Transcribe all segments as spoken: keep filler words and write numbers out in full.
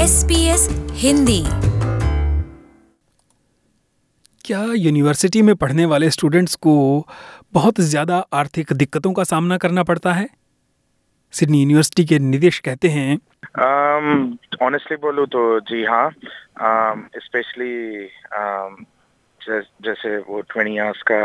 S B S Hindi. क्या university में पढ़ने वाले स्टूडेंट्स को बहुत ज़्यादा आर्थिक दिक्कतों का सामना करना पड़ता है? सिडनी यूनिवर्सिटी के निदेश कहते हैं, ऑनेस्टली um, बोलूँ तो जी हाँ, स्पेशली um, um, जैसे वो ट्वेंटी आवर्स का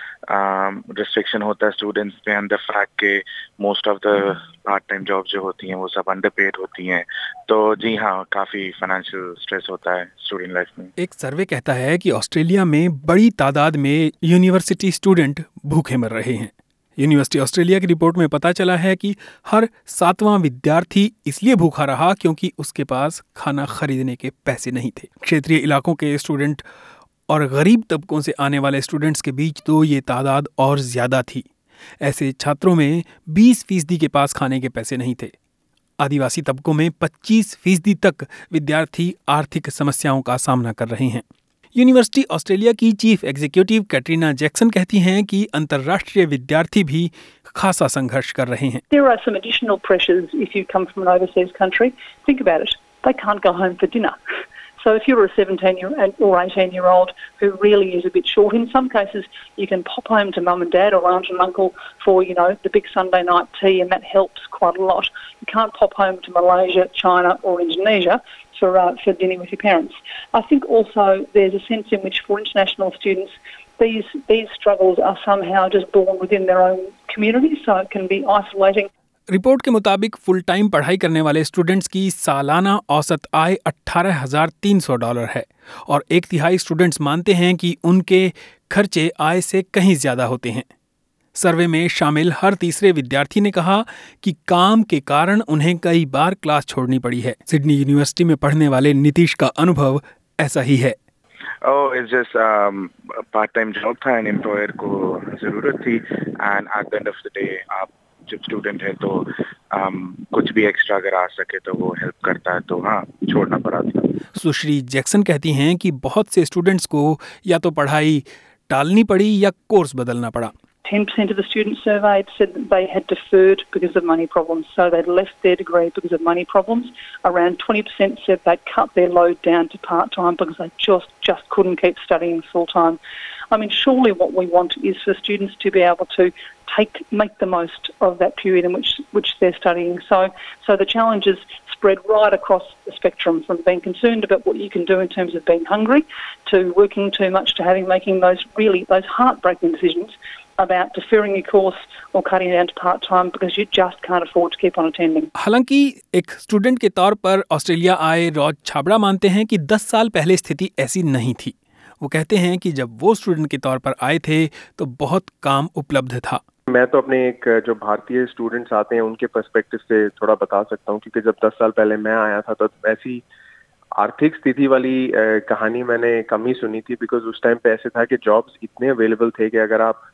रिस्ट्रिक्शन um, होता है स्टूडेंट्स पे, एंड द फैक्ट के most of the part time job जो होती हैं वो सब अंडरपेड होती हैं, तो जी हाँ, काफ़ी फाइनेंशियल स्ट्रेस होता है स्टूडेंट लाइफ में। एक सर्वे कहता है कि ऑस्ट्रेलिया में बड़ी तादाद में यूनिवर्सिटी स्टूडेंट भूखे मर रहे हैं। यूनिवर्सिटी ऑस्ट्रेलिया की रिपोर्ट में पता चला है कि हर सातवां विद्यार्थी इसलिए भूखा रहा क्योंकि उसके पास खाना खरीदने के पैसे नहीं थे। क्षेत्रीय इलाकों के स्टूडेंट और गरीब तबकों से आने वाले स्टूडेंट्स के बीच तो ये तादाद और ज़्यादा थी। ऐसे छात्रों में बीस फीसदी के पास खाने के पैसे नहीं थे। आदिवासी तबकों में पच्चीस फीसदी तक विद्यार्थी आर्थिक समस्याओं का सामना कर रहे हैं। यूनिवर्सिटी ऑस्ट्रेलिया की चीफ एग्जीक्यूटिव कैटरीना जैक्सन कहती हैं कि अंतर्राष्ट्रीय विद्यार्थी भी खासा संघर्ष कर रहे हैं। There are some additional pressures if you come from an overseas country. Think about it. They can't go home for dinner. So if you're a seventeen year or eighteen year old who really is a bit short, in some cases you can pop home to mum and dad or aunt and uncle for, you know, the big Sunday night tea, and that helps quite a lot. You can't pop home to Malaysia, China or Indonesia for uh, for dinner with your parents. I think also there's a sense in which for international students these these struggles are somehow just born within their own community, so it can be isolating. Report के मुताबिक full time पढ़ाई करने वाले students की सालाना औसत आय अठारह हज़ार तीन सौ डॉलर है और एक तिहाई स्टूडेंट्स मानते हैं कि उनके खर्चे आय से कहीं ज़्यादा होते हैं। सर्वे में शामिल हर तीसरे विद्यार्थी ने कहा कि काम के कारण उन्हें कई बार क्लास छोड़नी पड़ी है। सिडनी यूनिवर्सिटी में पढ़ने वाले नीतीश का अनुभव ऐसा ही है। Oh, it's just um, a part-time job था, एंड एम्प्लॉयर को ज़रूरत थी, and at the end of the day आप जब स्टूडेंट है तो um, कुछ भी एक्स्ट्रा अगर आ सके तो वो हेल्प करता है, तो हाँ, छोड़ना पड़ा था। सुश्री जैक्सन कहती हैं कि बहुत से स्टूडेंट्स को या तो पढ़ाई टालनी पड़ी या कोर्स बदलना पड़ा। ten percent of the students surveyed said that they had deferred because of money problems, so they'd left their degree because of money problems. Around twenty percent said they'd cut their load down to part-time because they just, just couldn't keep studying full-time. I mean, surely what we want is for students to be able to take, make the most of that period in which, which they're studying. So, so the challenges spread right across the spectrum, from being concerned about what you can do in terms of being hungry, to working too much, to having making those really those heartbreaking decisions about deferring your course or cutting it down to part-time because you just can't afford to keep on attending. हालांकि एक student के तौर पर Australia आए rows Chhabra मानते हैं कि दस साल पहले स्थिति ऐसी नहीं थी। वो कहते हैं कि जब वो स्टूडेंट के तौर पर आए थे तो बहुत काम उपलब्ध था। मैं तो अपने एक जो भारतीय स्टूडेंट्स आते हैं उनके पर्सपेक्टिव से थोड़ा बता सकता हूँ, क्योंकि जब दस साल पहले मैं आया था तो ऐसी आर्थिक स्थिति वाली कहानी मैंने कम ही सुनी थी, बिकॉज उस टाइम पे ऐसे था कि जॉब्स इतने अवेलेबल थे कि अगर आप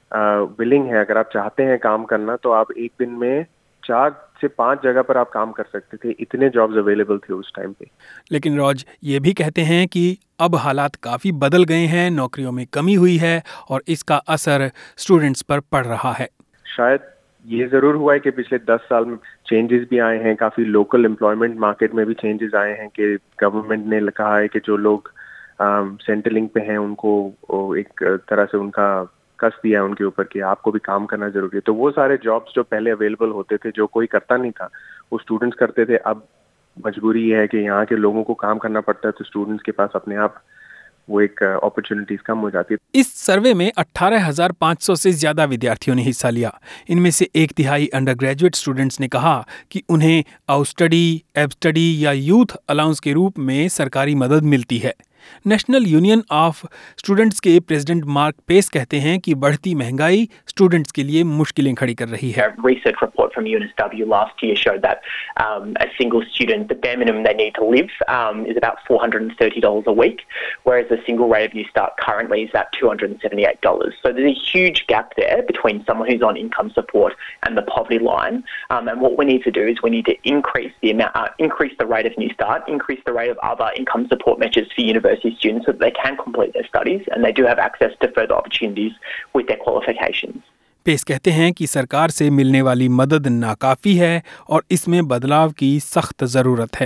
विलिंग है, अगर आप चाहते हैं काम करना, तो आप एक दिन में चार से पांच जगह पर आप काम कर सकते थे। इतने जॉब्स अवेलेबल थे उस टाइम पे। लेकिन रॉज ये भी कहते हैं कि अब हालात काफ़ी बदल गए हैं, नौकरियों में कमी हुई है और इसका असर स्टूडेंट्स पर पड़ रहा है। शायद ये ज़रूर हुआ है कि पिछले दस साल में चेंजेस भी आए हैं, काफ़ी लोकल एम्प्लॉयमेंट मार्केट में भी चेंजेस आए हैं कि गवर्नमेंट ने कहा है कि जो लोग सेंट्रलिंग पे हैं उनको एक तरह से उनका कस दिया उनके ऊपर कि आपको भी काम करना जरूरी है। तो वो सारे जॉब्स जो पहले अवेलेबल होते थे, जो कोई करता नहीं था, वो स्टूडेंट्स करते थे। अब मजबूरी ये है कि यहाँ के लोगों को काम करना पड़ता है, तो स्टूडेंट्स के पास अपने आप वो एक अपॉर्चुनिटीज कम हो जाती है। इस सर्वे में अठारह हज़ार पाँच सौ से ज्यादा विद्यार्थियों ने हिस्सा लिया। इनमें से एक तिहाई अंडर ग्रेजुएट स्टूडेंट्स ने कहा कि उन्हें आउट स्टडी, एब स्टडी या यूथ अलाउंस के रूप में सरकारी मदद मिलती है। नेशनल यूनियन ऑफ स्टूडेंट्स के प्रेसिडेंट मार्क पेस कहते हैं कि बढ़ती महंगाई स्टूडेंट्स के लिए मुश्किलें खड़ी कर रही है। A research report from U N S W last year showed that um, a single student, the bare minimum they need to live um, is about four hundred thirty dollars a week, whereas the single rate of New Start currently is at two hundred seventy-eight dollars. So there's a huge gap there between someone who's on income support and the poverty line. Um, and what we need to do is we need to increase the amount, uh, increase the rate of New Start, increase the rate of other income support measures for university students so that they can complete their studies and they do have access to further opportunities with their qualifications. Pace कहते हैं कि सरकार से मिलने वाली मदद नाकाफी है और इसमें बदलाव की सख्त जरूरत है।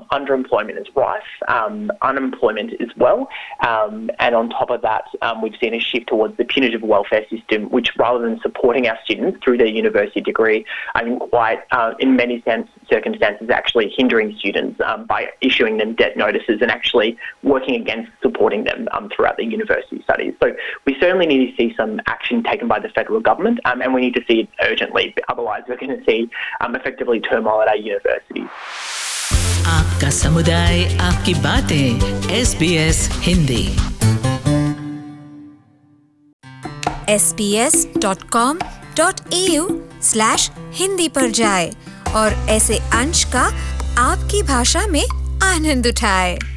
underemployment is rife, um, unemployment as well, um, and on top of that, um, we've seen a shift towards the punitive welfare system, which rather than supporting our students through their university degree, I think quite, uh, in many sense, circumstances, actually hindering students um, by issuing them debt notices and actually working against supporting them um, throughout their university studies. So we certainly need to see some action taken by the federal government, um, and we need to see it urgently. Otherwise, we're going to see um, effectively turmoil at our universities. आपका समुदाय, आपकी बातें, S B S Hindi. S B S dot com dot A U slash Hindi पर जाए और ऐसे अंश का आपकी भाषा में आनंद उठाए।